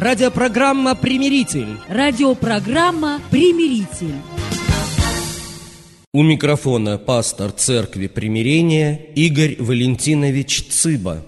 Радиопрограмма «Примиритель». Радиопрограмма «Примиритель». У микрофона пастор Церкви Примирения Игорь Валентинович Цыба.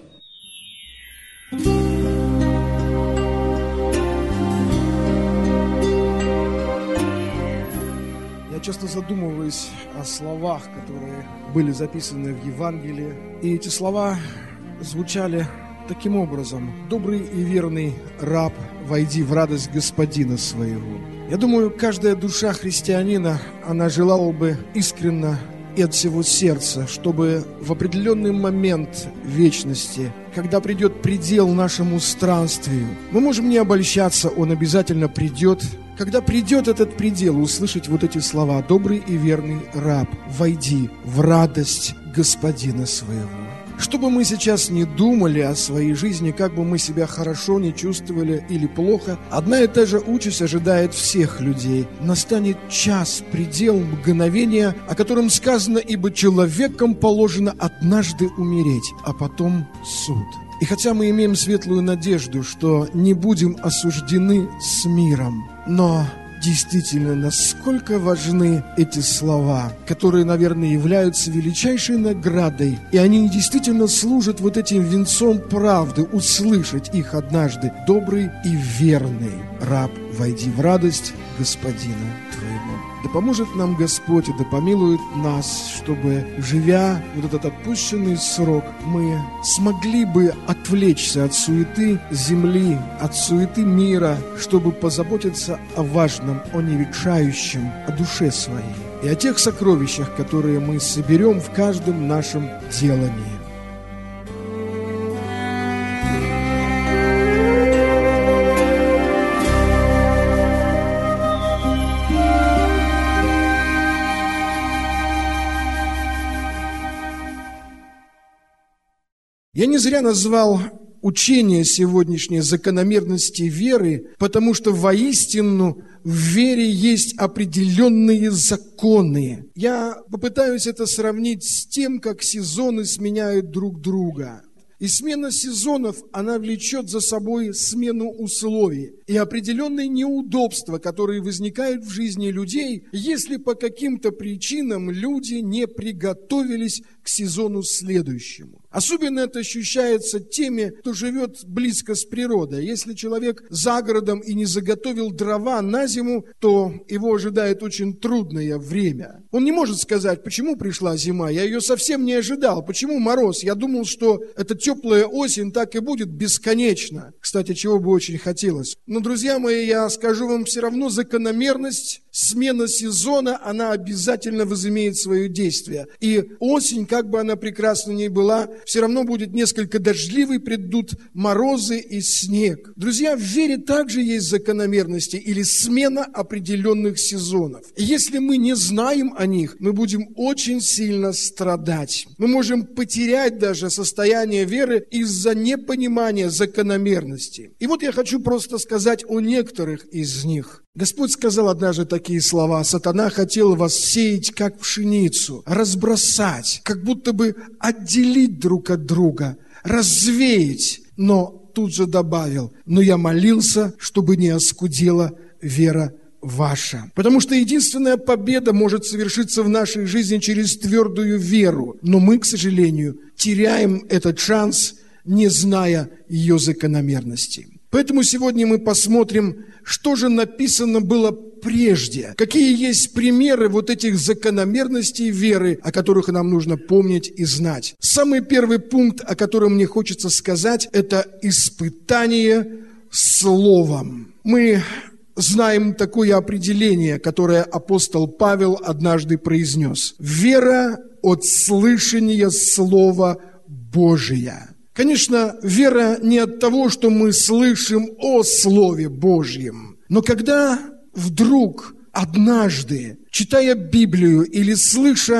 Я часто задумываюсь о словах, которые были записаны в Евангелии. И эти слова звучали таким образом: «Добрый и верный раб, войди в радость господина своего». Я думаю, каждая душа христианина, она желала бы искренне и от всего сердца, чтобы в определенный момент вечности, когда придет предел нашему странствию, мы можем не обольщаться, он обязательно придет. Когда придет этот предел, услышать вот эти слова: «Добрый и верный раб, войди в радость господина своего». Что бы мы сейчас ни думали о своей жизни, как бы мы себя хорошо не чувствовали или плохо, одна и та же участь ожидает всех людей. Настанет час, предел, мгновение, о котором сказано: «Ибо человеком положено однажды умереть, а потом суд». И хотя мы имеем светлую надежду, что не будем осуждены с миром, но действительно, насколько важны эти слова, которые, наверное, являются величайшей наградой, и они действительно служат вот этим венцом правды, услышать их однажды: «Добрый и верный раб, войди в радость господина твоего». Да поможет нам Господь и да помилует нас, чтобы, живя вот этот отпущенный срок, мы смогли бы отвлечься от суеты земли, от суеты мира, чтобы позаботиться о важном, о неветшающем, о душе своей и о тех сокровищах, которые мы соберем в каждом нашем делании. Я не зря назвал учение сегодняшнее закономерности веры, потому что воистину в вере есть определенные законы. Я попытаюсь это сравнить с тем, как сезоны сменяют друг друга. И смена сезонов, она влечет за собой смену условий и определенные неудобства, которые возникают в жизни людей, если по каким-то причинам люди не приготовились к сезону следующему. Особенно это ощущается теми, кто живет близко с природой. Если человек за городом и не заготовил дрова на зиму, то его ожидает очень трудное время. Он не может сказать: почему пришла зима, я ее совсем не ожидал, почему мороз, я думал, что эта теплая осень так и будет бесконечно. Кстати, чего бы очень хотелось. Но, друзья мои, я скажу вам, все равно закономерность, смена сезона, она обязательно возымеет свое действие. И осень, как бы она прекрасна ни была, все равно будет несколько дождливой, придут морозы и снег. Друзья, в вере также есть закономерности или смена определенных сезонов. И если мы не знаем о них, мы будем очень сильно страдать. Мы можем потерять даже состояние веры из-за непонимания закономерности. И вот я хочу просто сказать о некоторых из них. Господь сказал однажды такие слова: «Сатана хотел вас сеять, как пшеницу, разбросать, как будто бы отделить друг от друга, развеять». Но тут же добавил: «Но я молился, чтобы не оскудела вера ваша». Потому что единственная победа может совершиться в нашей жизни через твердую веру. Но мы, к сожалению, теряем этот шанс, не зная ее закономерности. Поэтому сегодня мы посмотрим, что же написано было прежде. Какие есть примеры вот этих закономерностей веры, о которых нам нужно помнить и знать. Самый первый пункт, о котором мне хочется сказать, это испытание словом. Мы знаем такое определение, которое апостол Павел однажды произнес: «Вера от слышания Слова Божия». Конечно, вера не от того, что мы слышим о Слове Божьем, но когда вдруг однажды, читая Библию или слыша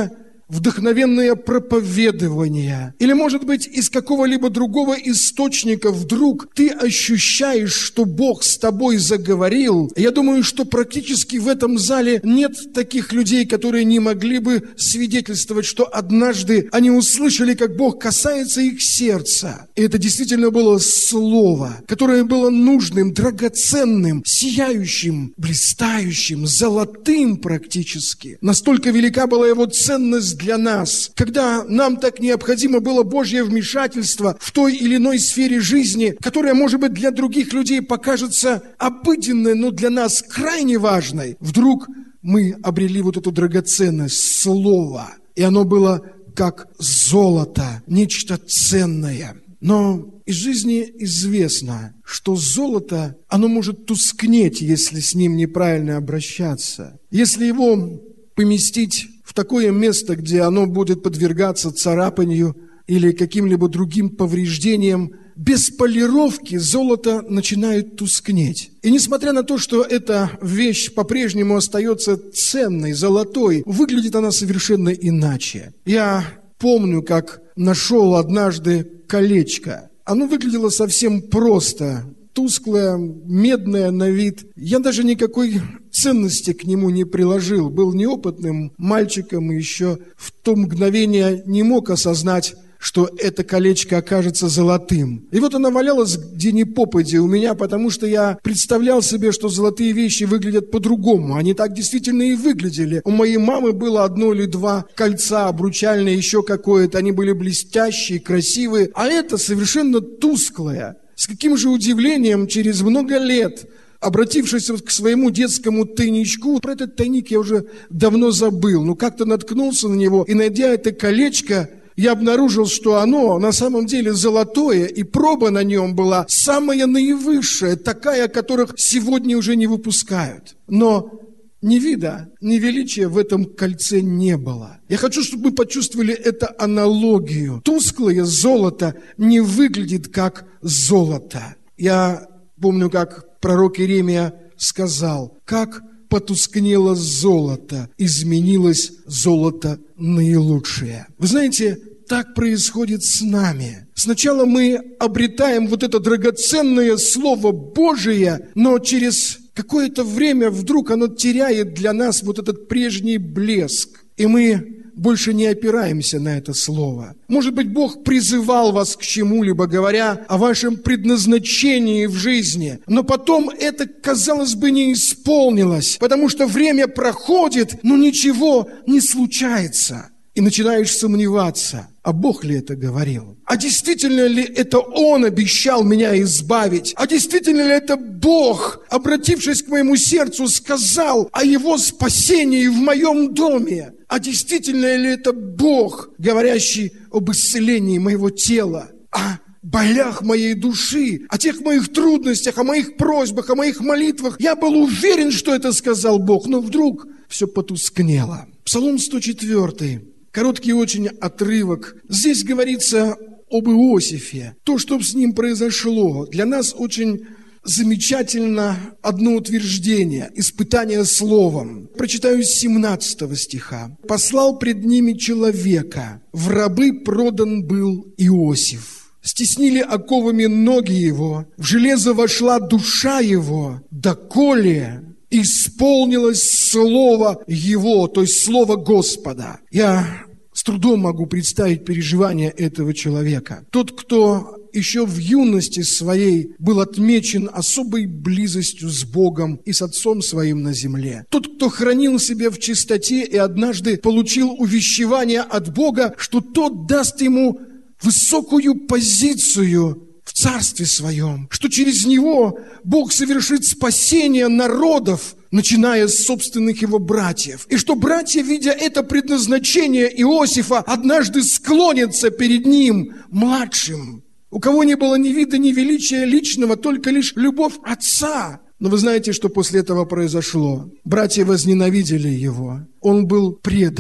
вдохновенное проповедование, или, может быть, из какого-либо другого источника вдруг ты ощущаешь, что Бог с тобой заговорил, я думаю, что практически в этом зале нет таких людей, которые не могли бы свидетельствовать, что однажды они услышали, как Бог касается их сердца. И это действительно было слово, которое было нужным, драгоценным, сияющим, блистающим, золотым практически. Настолько велика была его ценность для нас, когда нам так необходимо было Божье вмешательство в той или иной сфере жизни, которая, может быть, для других людей покажется обыденной, но для нас крайне важной. Вдруг мы обрели вот эту драгоценность слова, и оно было как золото, нечто ценное. Но из жизни известно, что золото, оно может тускнеть, если с ним неправильно обращаться. Если его поместить в такое место, где оно будет подвергаться царапанию или каким-либо другим повреждениям, без полировки золото начинает тускнеть. И несмотря на то, что эта вещь по-прежнему остается ценной, золотой, выглядит она совершенно иначе. Я помню, как нашел однажды колечко. Оно выглядело совсем просто. Тусклое, медное на вид. Я даже никакой ценности к нему не приложил. Был неопытным мальчиком и еще в то мгновение не мог осознать, что это колечко окажется золотым. И вот оно валялось где ни попадя у меня, потому что я представлял себе, что золотые вещи выглядят по-другому. Они так действительно и выглядели. У моей мамы было 1 или 2 кольца обручальные, еще какое-то. Они были блестящие, красивые. А это совершенно тусклое. С каким же удивлением через много лет, обратившись вот к своему детскому тайничку, про этот тайник я уже давно забыл, но как-то наткнулся на него, и, найдя это колечко, я обнаружил, что оно на самом деле золотое, и проба на нем была самая наивысшая, такая, которых сегодня уже не выпускают. Но ни вида, ни величия в этом кольце не было. Я хочу, чтобы вы почувствовали эту аналогию. Тусклое золото не выглядит как золото. Я помню, как пророк Иеремия сказал, как потускнело золото, изменилось золото наилучшее. Вы знаете, так происходит с нами. Сначала мы обретаем вот это драгоценное Слово Божие, но через какое-то время вдруг оно теряет для нас вот этот прежний блеск, и мы больше не опираемся на это слово. Может быть, Бог призывал вас к чему-либо, говоря о вашем предназначении в жизни, но потом это, казалось бы, не исполнилось, потому что время проходит, но ничего не случается. И начинаешь сомневаться, а Бог ли это говорил? А действительно ли это Он обещал меня избавить? А действительно ли это Бог, обратившись к моему сердцу, сказал о Его спасении в моем доме? А действительно ли это Бог, говорящий об исцелении моего тела? О болях моей души, о тех моих трудностях, о моих просьбах, о моих молитвах. Я был уверен, что это сказал Бог, но вдруг все потускнело. Псалом 104. Короткий очень отрывок. Здесь говорится об Иосифе. То, что с ним произошло. Для нас очень замечательно одно утверждение. Испытание словом. Прочитаю с 17 стиха. «Послал пред ними человека. В рабы продан был Иосиф. Стеснили оковами ноги его. В железо вошла душа его. Доколе исполнилось слово Его, то есть слово Господа». Я с трудом могу представить переживания этого человека. Тот, кто еще в юности своей был отмечен особой близостью с Богом и с Отцом Своим на земле. Тот, кто хранил себя в чистоте и однажды получил увещевание от Бога, что тот даст ему высокую позицию в Царстве Своем, что через него Бог совершит спасение народов, начиная с собственных его братьев. И что братья, видя это предназначение Иосифа, однажды склонятся перед ним, младшим, у кого не было ни вида, ни величия личного, только лишь любовь отца. Но вы знаете, что после этого произошло? Братья возненавидели его. Он был предан.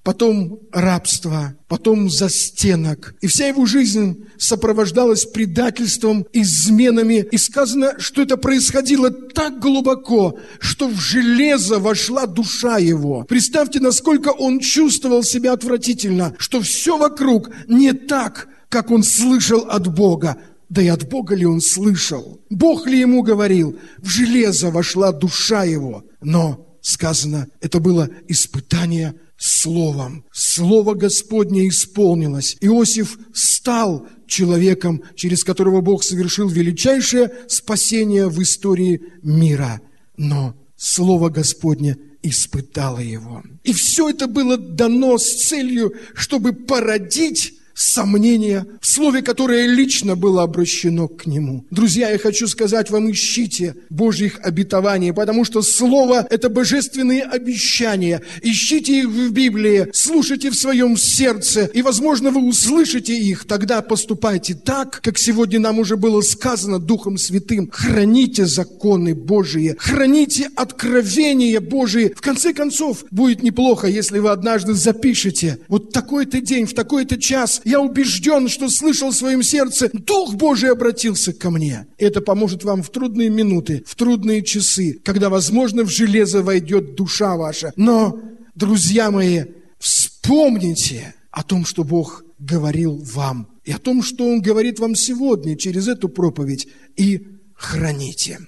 потом рабство, потом застенок. И вся его жизнь сопровождалась предательством, изменами. И сказано, что это происходило так глубоко, что в железо вошла душа его. Представьте, насколько он чувствовал себя отвратительно, что все вокруг не так, как он слышал от Бога. Да и от Бога ли он слышал? Бог ли ему говорил? В железо вошла душа его. Но сказано, это было испытание словом. Слово Господне исполнилось. Иосиф стал человеком, через которого Бог совершил величайшее спасение в истории мира. Но Слово Господне испытало его. И все это было дано с целью, чтобы породить сомнение в слове, которое лично было обращено к нему. Друзья, я хочу сказать вам, ищите Божьих обетований, потому что слово – это божественные обещания. Ищите их в Библии, слушайте в своем сердце, и, возможно, вы услышите их. Тогда поступайте так, как сегодня нам уже было сказано Духом Святым. Храните законы Божьи, храните откровения Божьи. В конце концов, будет неплохо, если вы однажды запишете: вот такой-то день, в такой-то час я убежден, что слышал в своем сердце, Дух Божий обратился ко мне. Это поможет вам в трудные минуты, в трудные часы, когда, возможно, в железо войдет душа ваша. Но, друзья мои, вспомните о том, что Бог говорил вам, и о том, что Он говорит вам сегодня через эту проповедь, и храните.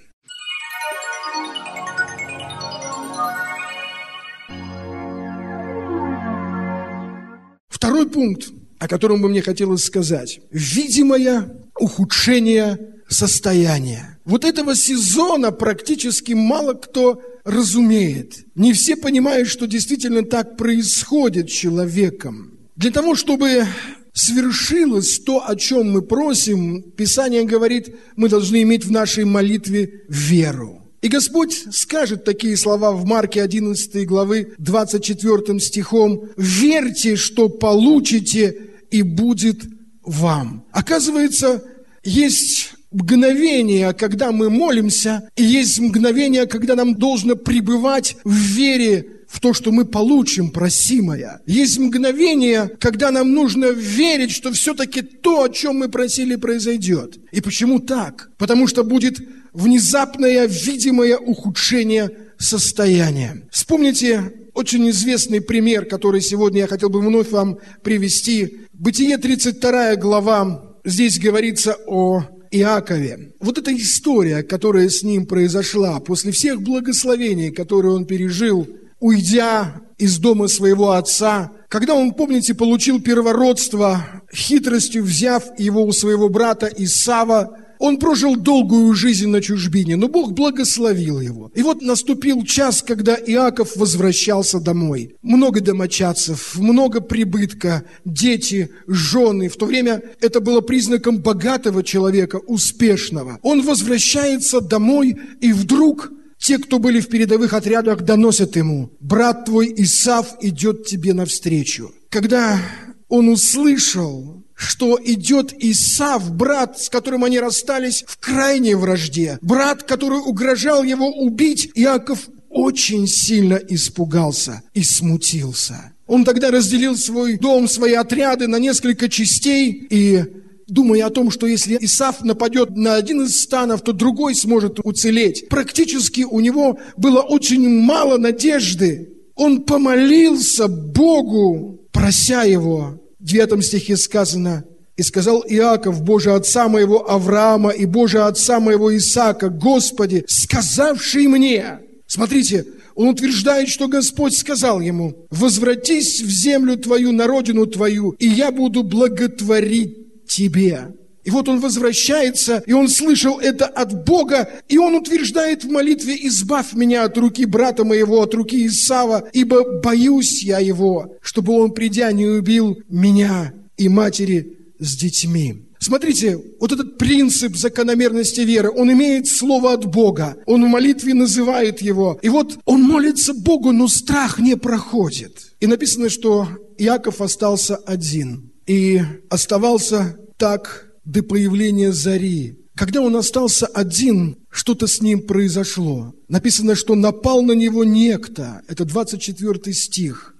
Второй пункт, о котором бы мне хотелось сказать. Видимое ухудшение состояния. Вот этого сезона практически мало кто разумеет. Не все понимают, что действительно так происходит с человеком. Для того, чтобы свершилось то, о чем мы просим, Писание говорит, мы должны иметь в нашей молитве веру. И Господь скажет такие слова в Марке 11 главы 24 стихом: «Верьте, что получите, и будет вам». Оказывается, есть мгновение, когда мы молимся, и есть мгновение, когда нам должно пребывать в вере в то, что мы получим просимое. Есть мгновение, когда нам нужно верить, что все-таки то, о чем мы просили, произойдет. И почему так? Потому что будет внезапное, видимое ухудшение состояния. Вспомните очень известный пример, который сегодня я хотел бы вновь вам привести. Бытие 32 глава, здесь говорится о Иакове. Вот эта история, которая с ним произошла, после всех благословений, которые он пережил, уйдя из дома своего отца, когда он, помните, получил первородство, хитростью взяв его у своего брата Исава, он прожил долгую жизнь на чужбине, но Бог благословил его. И вот наступил час, когда Иаков возвращался домой. Много домочадцев, много прибытка, дети, жены. В то время это было признаком богатого человека, успешного. Он возвращается домой, и вдруг те, кто были в передовых отрядах, доносят ему: брат твой Исав идет тебе навстречу. Когда он услышал, что идет Исав, брат, с которым они расстались в крайней вражде, брат, который угрожал его убить, Иаков очень сильно испугался и смутился. Он тогда разделил свой дом, свои отряды на несколько частей и, думая о том, что если Исав нападет на один из станов, то другой сможет уцелеть, практически у него было очень мало надежды. Он помолился Богу, прося его. В 9 стихе сказано: «И сказал Иаков: Боже отца моего Авраама и Боже отца моего Исаака, Господи, сказавший мне». Смотрите, он утверждает, что Господь сказал ему: «Возвратись в землю твою, на родину твою, и я буду благотворить тебе». И вот он возвращается, и он слышал это от Бога, и он утверждает в молитве: «Избавь меня от руки брата моего, от руки Исава, ибо боюсь я его, чтобы он, придя, не убил меня и матери с детьми». Смотрите, вот этот принцип закономерности веры, он имеет слово от Бога, он в молитве называет его, и вот он молится Богу, но страх не проходит. И написано, что Иаков остался один, и оставался так до появления зари. Когда он остался один, что-то с ним произошло. Написано, что напал на него некто. Это 24 стих.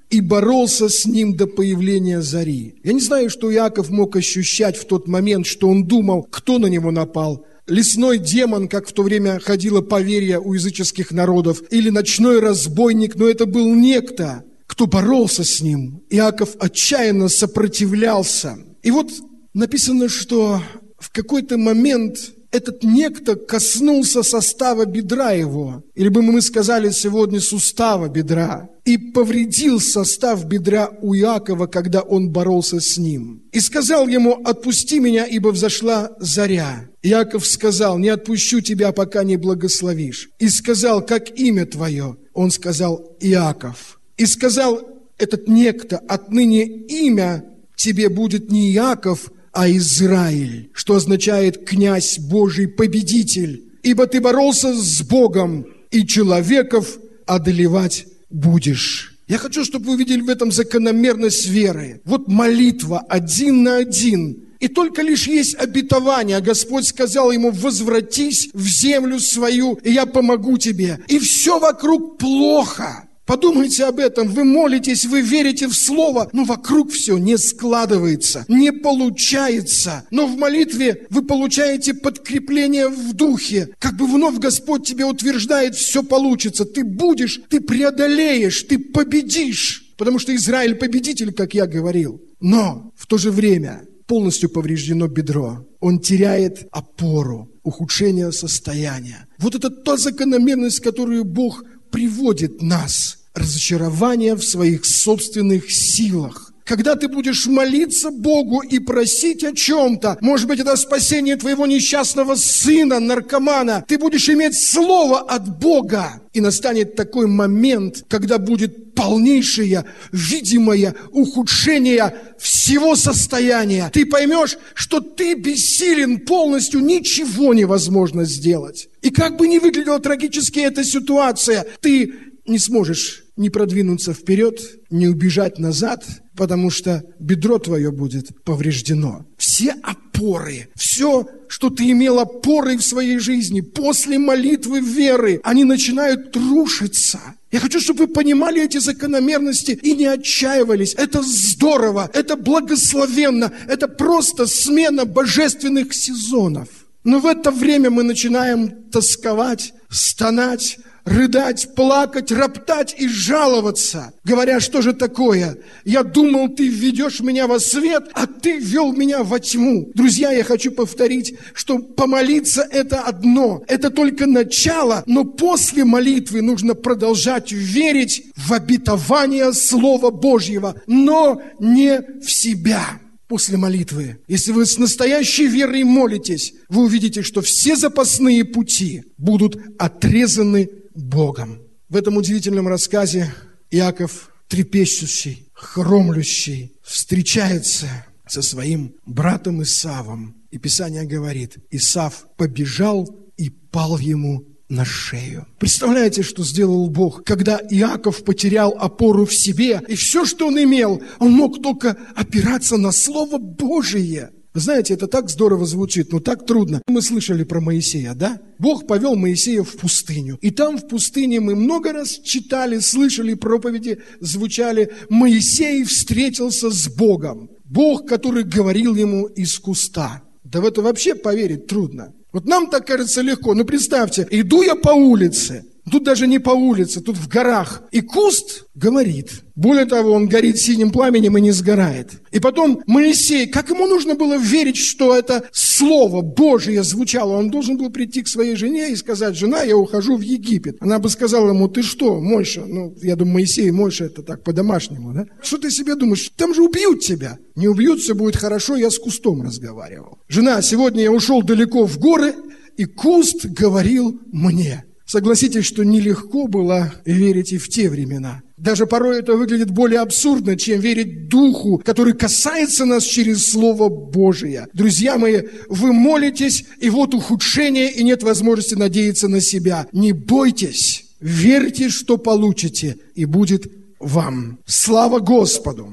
и боролся с ним до появления зари. Я не знаю, что Иаков мог ощущать в тот момент, что он думал, кто на него напал. Лесной демон, как в то время ходило поверье у языческих народов, или ночной разбойник, но это был некто, кто боролся с ним. Иаков отчаянно сопротивлялся. И вот написано, что в какой-то момент этот некто коснулся состава бедра его, или бы мы сказали сегодня сустава бедра, и повредил состав бедра у Иакова, когда он боролся с ним. И сказал ему: «Отпусти меня, ибо взошла заря». Иаков сказал: «Не отпущу тебя, пока не благословишь». И сказал: «Как имя твое?» Он сказал: «Иаков». И сказал этот некто: «Отныне имя тебе будет не Иаков, а Израиль», что означает «князь Божий, победитель, ибо ты боролся с Богом, и человеков одолевать будешь». Я хочу, чтобы вы увидели в этом закономерность веры. Вот молитва 1 на 1. И только лишь есть обетование. Господь сказал ему: «Возвратись в землю свою, и я помогу тебе». И все вокруг плохо. Подумайте об этом. Вы молитесь, вы верите в Слово, но вокруг все не складывается, не получается. Но в молитве вы получаете подкрепление в духе. Как бы вновь Господь тебе утверждает: все получится. Ты будешь, ты преодолеешь, ты победишь. Потому что Израиль победитель, как я говорил. Но в то же время полностью повреждено бедро. Он теряет опору, ухудшение состояния. Вот это та закономерность, в которую Бог приводит нас. Разочарование в своих собственных силах. Когда ты будешь молиться Богу и просить о чем-то, может быть, это спасение твоего несчастного сына, наркомана, ты будешь иметь слово от Бога. И настанет такой момент, когда будет полнейшее, видимое ухудшение всего состояния. Ты поймешь, что ты бессилен полностью, ничего невозможно сделать. И как бы ни выглядела трагически эта ситуация, ты не сможешь ни продвинуться вперед, ни убежать назад, потому что бедро твое будет повреждено. Все опоры, все, что ты имел опорой в своей жизни, после молитвы веры, они начинают рушиться. Я хочу, чтобы вы понимали эти закономерности и не отчаивались. Это здорово, это благословенно, это просто смена божественных сезонов. Но в это время мы начинаем тосковать, стонать, рыдать, плакать, роптать и жаловаться, говоря: что же такое? Я думал, ты введешь меня во свет, а ты ввел меня во тьму. Друзья, я хочу повторить, что помолиться – это одно, это только начало, но после молитвы нужно продолжать верить в обетование Слова Божьего, но не в себя. После молитвы, если вы с настоящей верой молитесь, вы увидите, что все запасные пути будут отрезаны Богом. В этом удивительном рассказе Иаков, трепещущий, хромлющий, встречается со своим братом Исавом. И Писание говорит: Исав побежал и пал ему на шею. Представляете, что сделал Бог, когда Иаков потерял опору в себе, и все, что он имел, он мог только опираться на Слово Божие. Вы знаете, это так здорово звучит, но так трудно. Мы слышали про Моисея, да? Бог повел Моисея в пустыню. И там в пустыне мы много раз читали, слышали проповеди, звучали: Моисей встретился с Богом. Бог, который говорил ему из куста. Да в это вообще поверить трудно. Вот нам так кажется легко. Но представьте, иду я по улице. Тут даже не по улице, тут в горах. И куст говорит. Более того, он горит синим пламенем и не сгорает. И потом Моисей, как ему нужно было верить, что это Слово Божие звучало? Он должен был прийти к своей жене и сказать: жена, я ухожу в Египет. Она бы сказала ему: ты что, Мойша? Ну, я думаю, Моисей, Мойша, это так по-домашнему, да? Что ты себе думаешь? Там же убьют тебя. Не убьют, все будет хорошо, я с кустом разговаривал. Жена, сегодня я ушел далеко в горы, и куст говорил мне. Согласитесь, что нелегко было верить и в те времена. Даже порой это выглядит более абсурдно, чем верить Духу, который касается нас через Слово Божие. Друзья мои, вы молитесь, и вот ухудшение, и нет возможности надеяться на себя. Не бойтесь, верьте, что получите, и будет вам. Слава Господу!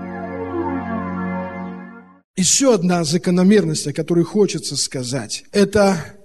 Еще одна закономерность, о которой хочется сказать, это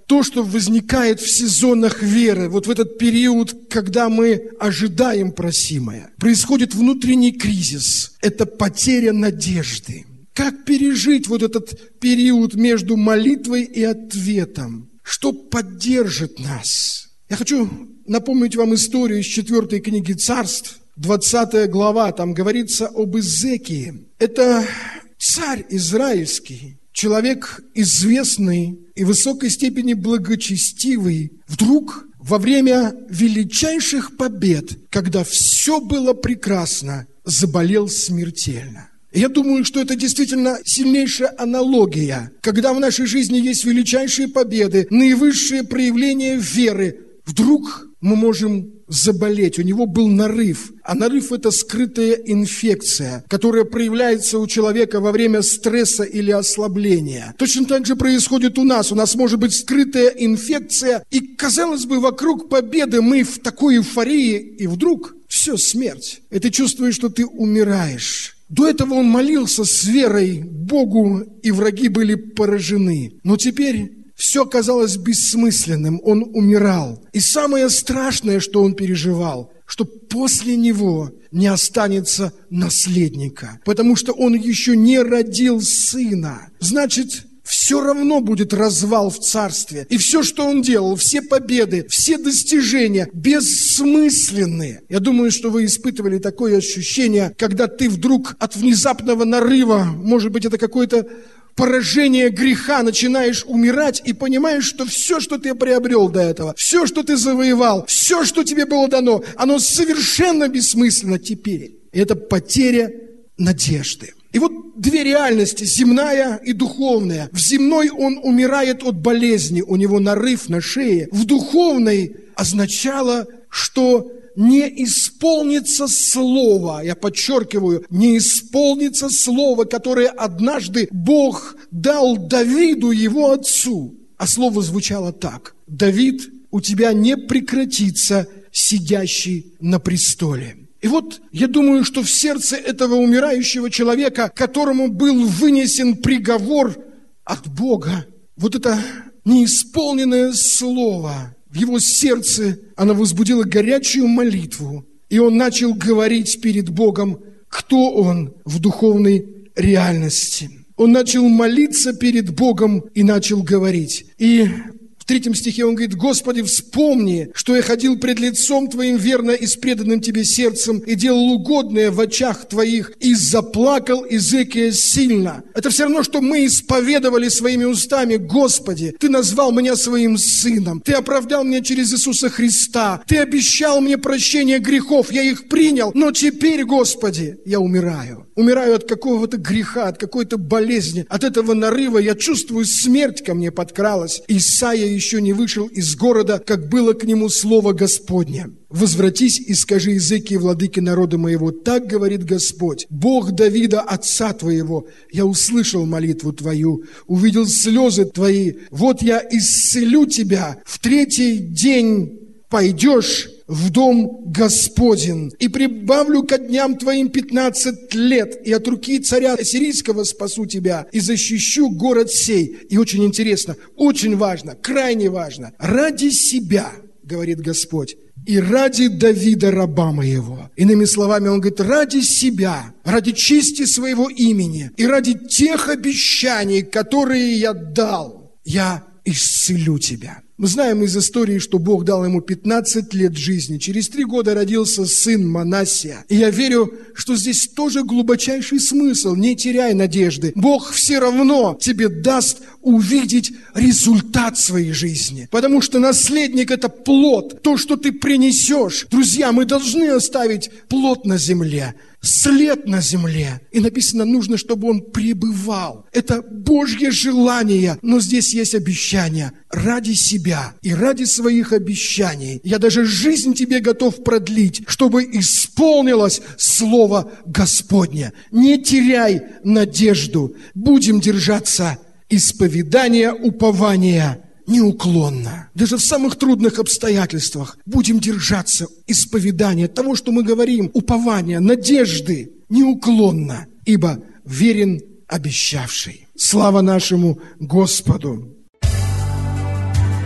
то, что возникает в сезонах веры, вот в этот период, когда мы ожидаем просимое. Происходит внутренний кризис. Это потеря надежды. Как пережить вот этот период между молитвой и ответом? Что поддержит нас? Я хочу напомнить вам историю из 4 книги Царств, 20 глава. Там говорится об Изекии. Это царь израильский, человек известный и в высокой степени благочестивый. Вдруг во время величайших побед, когда все было прекрасно, заболел смертельно. Я думаю, что это действительно сильнейшая аналогия. Когда в нашей жизни есть величайшие победы, наивысшие проявления веры, вдруг мы можем заболеть. У него был нарыв. А нарыв – это скрытая инфекция, которая проявляется у человека во время стресса или ослабления. Точно так же происходит у нас. У нас может быть скрытая инфекция, и, казалось бы, вокруг победы мы в такой эйфории, и вдруг все, смерть. И ты чувствуешь, что ты умираешь. До этого он молился с верой Богу, и враги были поражены. Но теперь все казалось бессмысленным, он умирал. И самое страшное, что он переживал, что после него не останется наследника, потому что он еще не родил сына. Значит, все равно будет развал в царстве. И все, что он делал, все победы, все достижения бессмысленны. Я думаю, что вы испытывали такое ощущение, когда ты вдруг от внезапного нарыва, может быть, это какое-то поражение греха, начинаешь умирать и понимаешь, что все, что ты приобрел до этого, все, что ты завоевал, все, что тебе было дано, оно совершенно бессмысленно теперь. И это потеря надежды. И вот две реальности, земная и духовная. В земной он умирает от болезни, у него нарыв на шее. В духовной означало, что не исполнится слово, я подчеркиваю, не исполнится слово, которое однажды Бог дал Давиду, его отцу. А слово звучало так: «Давид, у тебя не прекратится сидящий на престоле». И вот я думаю, что в сердце этого умирающего человека, которому был вынесен приговор от Бога, вот это неисполненное слово, в его сердце оно возбудило горячую молитву, и он начал говорить перед Богом, кто он в духовной реальности. Он начал молиться перед Богом и начал говорить. И в 3 стихе он говорит: «Господи, вспомни, что я ходил пред лицом Твоим верно и с преданным Тебе сердцем, и делал угодное в очах Твоих, и заплакал Изекия сильно». Это все равно, что мы исповедовали своими устами: «Господи, Ты назвал меня своим сыном, Ты оправдал меня через Иисуса Христа, Ты обещал мне прощение грехов, я их принял, но теперь, Господи, я умираю. Умираю от какого-то греха, от какой-то болезни, от этого нарыва, я чувствую, смерть ко мне подкралась». Исайя еще не вышел из города, как было к нему слово Господне. «Возвратись и скажи Изекии, владыке народа моего, так говорит Господь, Бог Давида, отца твоего, я услышал молитву твою, увидел слезы твои, вот я исцелю тебя, в 3-й день пойдешь в дом Господень, и прибавлю ко дням твоим 15 лет, и от руки царя ассирийского спасу тебя, и защищу город сей». И очень интересно, очень важно, крайне важно, ради себя, говорит Господь, и ради Давида, раба моего. Иными словами, он говорит, ради себя, ради чести своего имени, и ради тех обещаний, которые я дал, я исцелю тебя. Мы знаем из истории, что Бог дал ему 15 лет жизни. Через 3 года родился сын Манассия. И я верю, что здесь тоже глубочайший смысл. Не теряй надежды. Бог все равно тебе даст увидеть результат своей жизни. Потому что наследник – это плод. То, что ты принесешь. Друзья, мы должны оставить плод на земле, след на земле. И написано, нужно, чтобы он пребывал. Это Божье желание. Но здесь есть обещание. Ради себя и ради своих обещаний я даже жизнь тебе готов продлить, чтобы исполнилось слово Господне. Не теряй надежду. Будем держаться исповедания, упования неуклонно. Даже в самых трудных обстоятельствах будем держаться исповедания того, что мы говорим, упования, надежды неуклонно, ибо верен обещавший. Слава нашему Господу!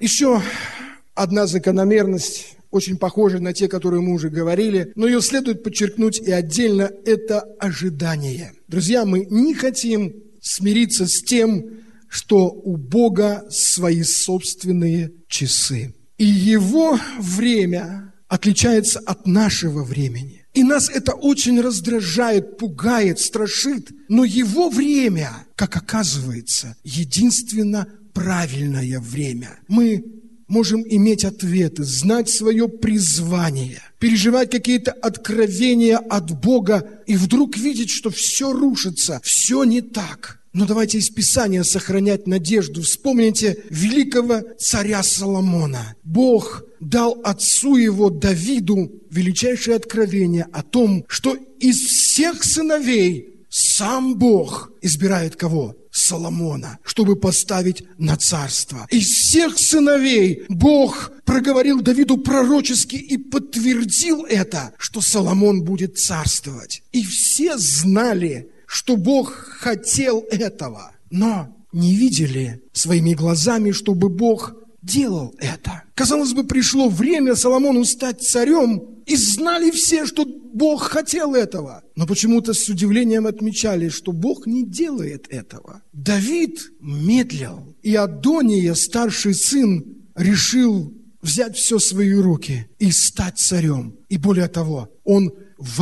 Еще одна закономерность, очень похожая на те, которые мы уже говорили, но ее следует подчеркнуть и отдельно, это ожидание. Друзья, мы не хотим смириться с тем, что у Бога свои собственные часы. И Его время отличается от нашего времени. И нас это очень раздражает, пугает, страшит. Но Его время, как оказывается, единственно правильное время. Мы можем иметь ответы, знать свое призвание, переживать какие-то откровения от Бога и вдруг видеть, что все рушится, все не так. Но давайте из Писания сохранять надежду. Вспомните великого царя Соломона. Бог дал отцу его Давиду величайшее откровение о том, что из всех сыновей сам Бог избирает кого? Соломона, чтобы поставить на царство. Из всех сыновей Бог проговорил Давиду пророчески и подтвердил это, что Соломон будет царствовать. И все знали, что Бог хотел этого, но не видели своими глазами, чтобы Бог делал это. Казалось бы, пришло время Соломону стать царем, и знали все, что Бог хотел этого. Но почему-то с удивлением отмечали, что Бог не делает этого. Давид медлил, и Адония, старший сын, решил взять все в свои руки и стать царем. И более того, он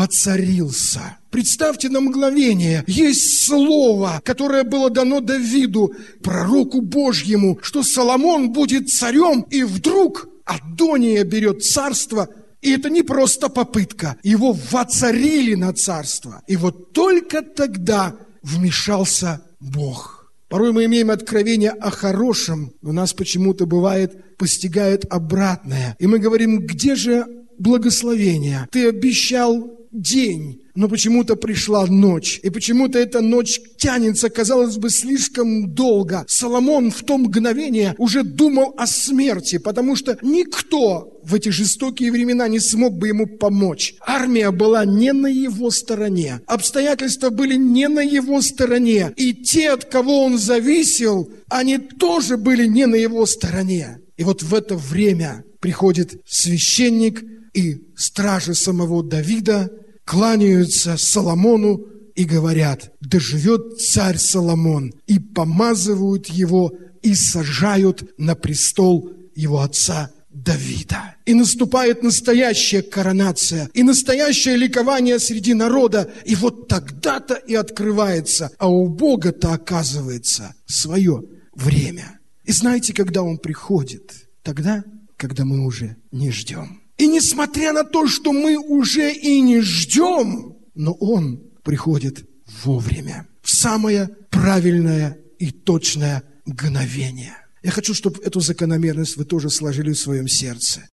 воцарился. Представьте на мгновение, есть слово, которое было дано Давиду, пророку Божьему, что Соломон будет царем, и вдруг Адония берет царство, и это не просто попытка, его воцарили на царство. И вот только тогда вмешался Бог. Порой мы имеем откровение о хорошем, но нас почему-то бывает постигает обратное. И мы говорим, где же благословение? Ты обещал день, но почему-то пришла ночь. И почему-то эта ночь тянется, казалось бы, слишком долго. Соломон в то мгновение уже думал о смерти, потому что никто в эти жестокие времена не смог бы ему помочь. Армия была не на его стороне. Обстоятельства были не на его стороне. И те, от кого он зависел, они тоже были не на его стороне. И вот в это время приходит священник, и стражи самого Давида кланяются Соломону и говорят: да живет царь Соломон, и помазывают его, и сажают на престол его отца Давида. И наступает настоящая коронация, и настоящее ликование среди народа, и вот тогда-то и открывается, а у Бога-то оказывается свое время. И знаете, когда Он приходит? Тогда, когда мы уже не ждем. И несмотря на то, что мы уже и не ждем, но Он приходит вовремя, в самое правильное и точное мгновение. Я хочу, чтобы эту закономерность вы тоже сложили в своем сердце.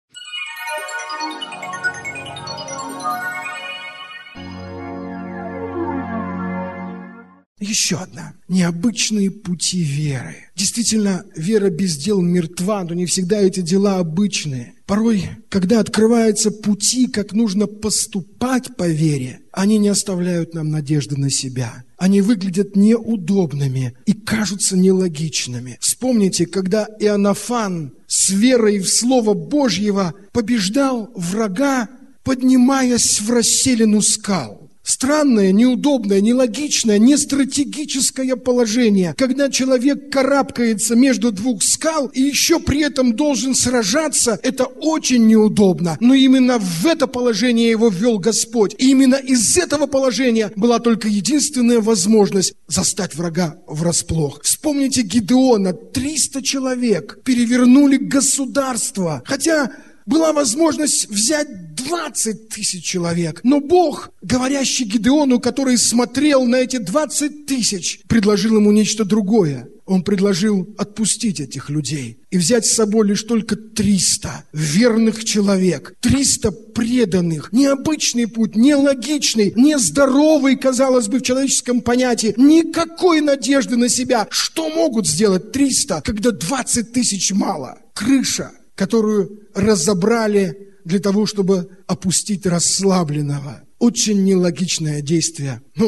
Еще одна. Необычные пути веры. Действительно, вера без дел мертва, но не всегда эти дела обычные. Порой, когда открываются пути, как нужно поступать по вере, они не оставляют нам надежды на себя. Они выглядят неудобными и кажутся нелогичными. Вспомните, когда Иоаннафан с верой в Слово Божьего побеждал врага, поднимаясь в расселину скал. Странное, неудобное, нелогичное, нестратегическое положение, когда человек карабкается между двух скал и еще при этом должен сражаться, это очень неудобно. Но именно в это положение его ввел Господь. И именно из этого положения была только единственная возможность застать врага врасплох. Вспомните Гидеона, 300 человек перевернули государство, хотя была возможность взять 20 тысяч человек. Но Бог, говорящий Гидеону, который смотрел на эти 20 тысяч, предложил ему нечто другое. Он предложил отпустить этих людей и взять с собой лишь только 300 верных человек, 300 преданных. Необычный путь, нелогичный, нездоровый, казалось бы, в человеческом понятии. Никакой надежды на себя. Что могут сделать 300, когда 20 тысяч мало? Крыша, которую разобрали для того, чтобы опустить расслабленного. Очень нелогичное действие.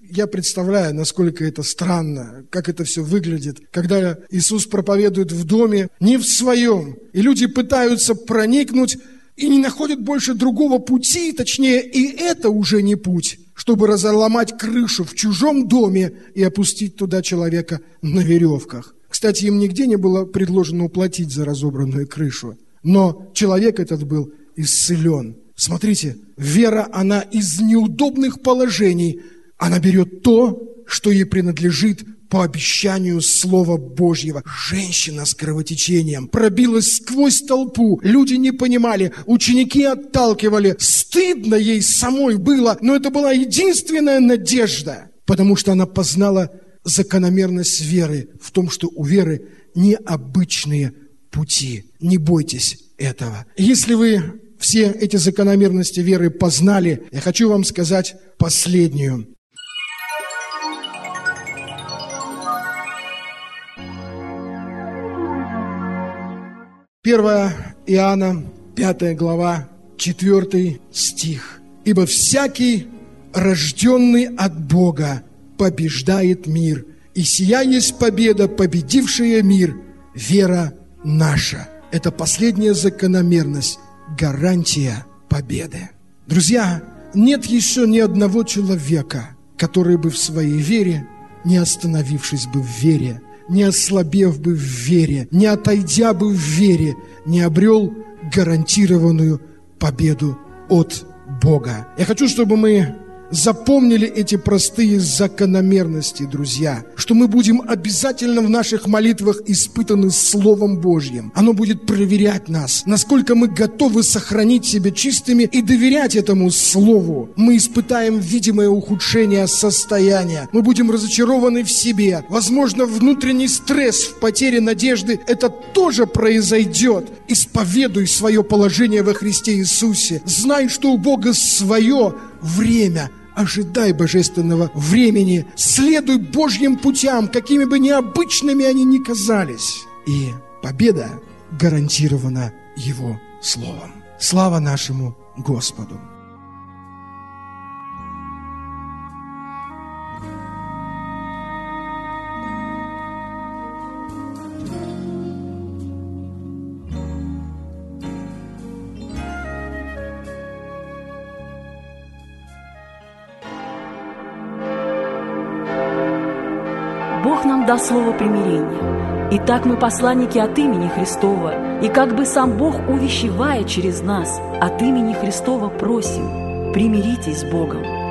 Я представляю, насколько это странно, как это все выглядит, когда Иисус проповедует в доме, не в своем, и люди пытаются проникнуть и не находят больше другого пути, точнее, и это уже не путь, чтобы разломать крышу в чужом доме и опустить туда человека на веревках. Кстати, им нигде не было предложено уплатить за разобранную крышу, но человек этот был исцелен. Смотрите, вера, она из неудобных положений, она берет то, что ей принадлежит по обещанию Слова Божьего. Женщина с кровотечением пробилась сквозь толпу. Люди не понимали, ученики отталкивали. Стыдно ей самой было, но это была единственная надежда, потому что она познала закономерность веры в том, что у веры необычные пути. Не бойтесь этого. Если вы все эти закономерности веры познали, я хочу вам сказать последнюю. Первая Иоанна, 5 глава, 4 стих. «Ибо всякий, рожденный от Бога, побеждает мир, и сия есть победа, победившая мир, вера наша». Это последняя закономерность, гарантия победы. Друзья, нет еще ни одного человека, который бы в своей вере, не остановившись бы в вере, не ослабев бы в вере, не отойдя бы в вере, не обрел гарантированную победу от Бога. Я хочу, чтобы мы запомнили эти простые закономерности, друзья, что мы будем обязательно в наших молитвах испытаны Словом Божьим. Оно будет проверять нас, насколько мы готовы сохранить себя чистыми и доверять этому Слову. Мы испытаем видимое ухудшение состояния. Мы будем разочарованы в себе. Возможно, внутренний стресс в потере надежды. Это тоже произойдет. Исповедуй свое положение во Христе Иисусе. Знай, что у Бога свое время. Ожидай божественного времени. Следуй Божьим путям, какими бы необычными они ни казались. И победа гарантирована Его Словом. Слава нашему Господу! Бог нам даст слово примирения. Итак, мы посланники от имени Христова, и как бы сам Бог, увещевая через нас, от имени Христова просим: примиритесь с Богом.